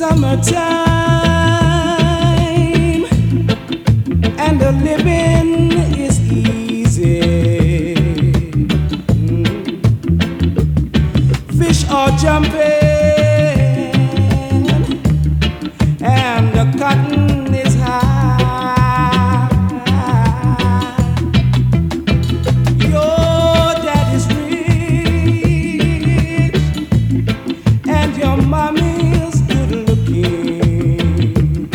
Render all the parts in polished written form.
summertime and the living is easy. Fish are jumping and the cotton is high. Your daddy's rich and your mommy's good looking.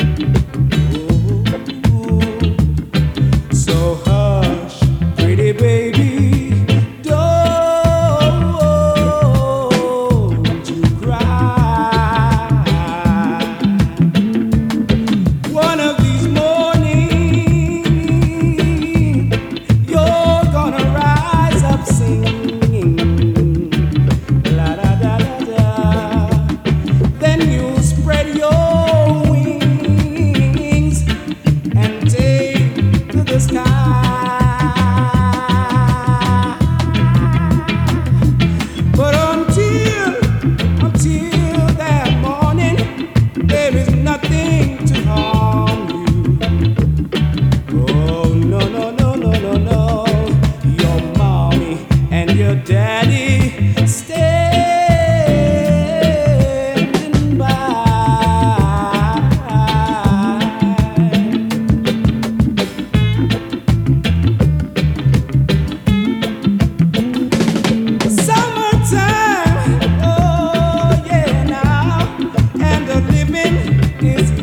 Oh, so hush, pretty baby, don't you cry. One of these mornings, you're gonna rise up singing. La da da da da. Then you spread your wings and take to the sky. But until that morning, there is nothing to harm you. Oh no no no no no no. Your mommy and your daddy standing by. Summertime, oh yeah now, and the living is